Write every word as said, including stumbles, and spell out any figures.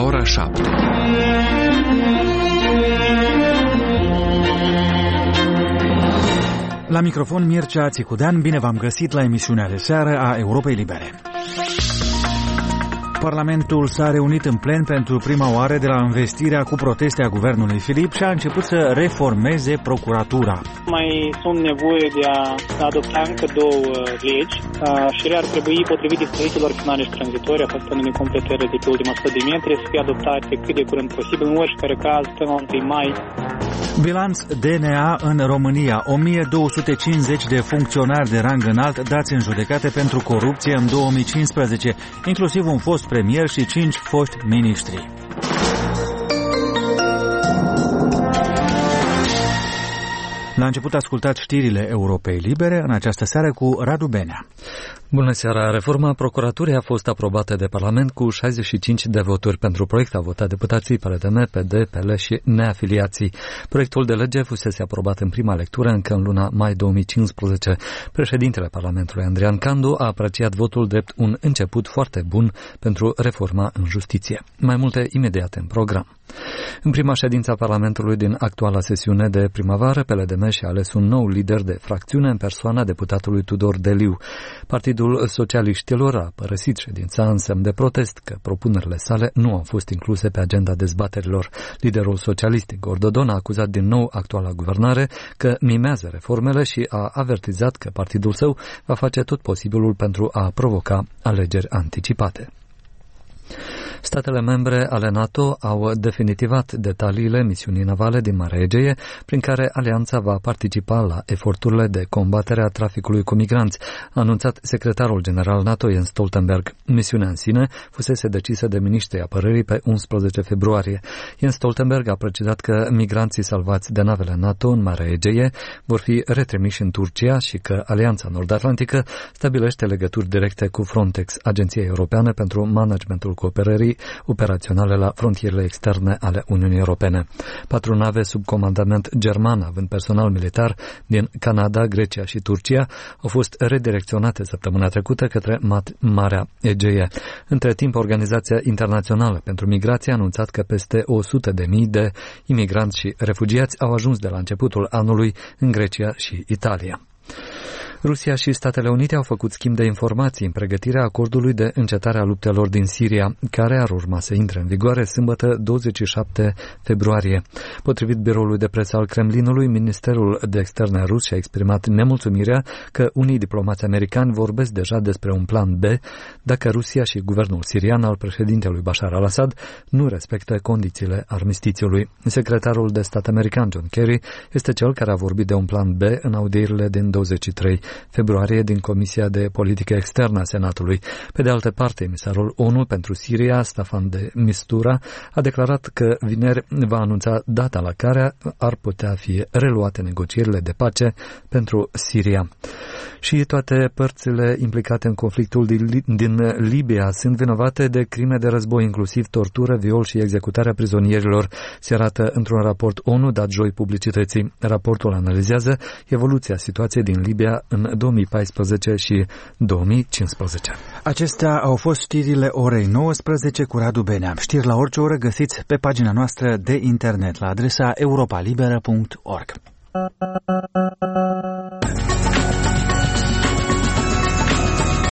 ora șapte. La microfon Mircea Țicudean, bine v-am găsit la emisiunea de seară a Europei Libere. Parlamentul s-a reunit în plen pentru prima oară de la învestirea cu proteste a guvernului Filip și a început să reformeze procuratura. Mai sunt nevoie de a adopta încă două legi și ele ar trebui, potrivit dispozițiilor finale și tranzitorii, această nume completare de pe ultima sută de metri, să fie adoptate cât de curând posibil, în oricare caz, până la întâi mai. Bilanț D N A în România. o mie două sute cincizeci de funcționari de rang înalt dați în judecată pentru corupție în două mii cincisprezece, inclusiv un fost premier și cinci foști miniștri. La început ascultați știrile Europei Libere, în această seară cu Radu Benea. Bună seara! Reforma procuraturii a fost aprobată de Parlament cu șaizeci și cinci de voturi pentru proiect. Au votat deputații P L D M, P D, P L și neafiliații. Proiectul de lege fusese aprobat în prima lectură încă în luna mai două mii cincisprezece. Președintele Parlamentului, Andrian Candu, a apreciat votul drept un început foarte bun pentru reforma în justiție. Mai multe imediat în program. În prima ședință a Parlamentului din actuala sesiune de primăvară, P L D M și-a ales un nou lider de fracțiune în persoana deputatului Tudor Deliu. Partidul Socialiștilor a părăsit ședința în semn de protest că propunerile sale nu au fost incluse pe agenda dezbaterilor. Liderul socialist Igor Dodon a acuzat din nou actuala guvernare că mimează reformele și a avertizat că partidul său va face tot posibilul pentru a provoca alegeri anticipate. Statele membre ale NATO au definitivat detaliile misiunii navale din Marea Egee, prin care alianța va participa la eforturile de combatere a traficului cu migranți, a anunțat secretarul general NATO Jens Stoltenberg. Misiunea în sine fusese decisă de miniștrii apărării pe unsprezece februarie. Jens Stoltenberg a precizat că migranții salvați de navele NATO în Marea Egee vor fi retrimiși în Turcia și că Alianța Nord-Atlantică stabilește legături directe cu Frontex, Agenția Europeană pentru Managementul Cooperării operaționale la frontierele externe ale Uniunii Europene. Patru nave sub comandament german, având personal militar din Canada, Grecia și Turcia, au fost redirecționate săptămâna trecută către Marea Egee. Între timp, Organizația Internațională pentru Migrație a anunțat că peste o sută de mii de imigranți și refugiați au ajuns de la începutul anului în Grecia și Italia. Rusia și Statele Unite au făcut schimb de informații în pregătirea acordului de încetare a luptelor din Siria, care ar urma să intre în vigoare sâmbătă douăzeci și șapte februarie. Potrivit biroului de presă al Kremlinului, Ministerul de Externe rus și-a exprimat nemulțumirea că unii diplomați americani vorbesc deja despre un plan B dacă Rusia și guvernul sirian al președintelui Bashar al-Assad nu respectă condițiile armistițiului. Secretarul de stat american John Kerry este cel care a vorbit de un plan B în audierile din douăzeci și trei februarie din Comisia de Politică Externă a Senatului. Pe de altă parte, emisarul ONU pentru Siria, Staffan de Mistura, a declarat că vineri va anunța data la care ar putea fi reluate negocierile de pace pentru Siria. Și toate părțile implicate în conflictul din, din Libia sunt vinovate de crime de război, inclusiv tortură, viol și executarea prizonierilor, se arată într-un raport ONU dat joi publicității. Raportul analizează evoluția situației din Libia în două mii paisprezece și două mii cincisprezece. Acestea au fost știrile orei nouăsprezece cu Radu Benea. Știri la orice oră găsiți pe pagina noastră de internet la adresa europa liberă punct org.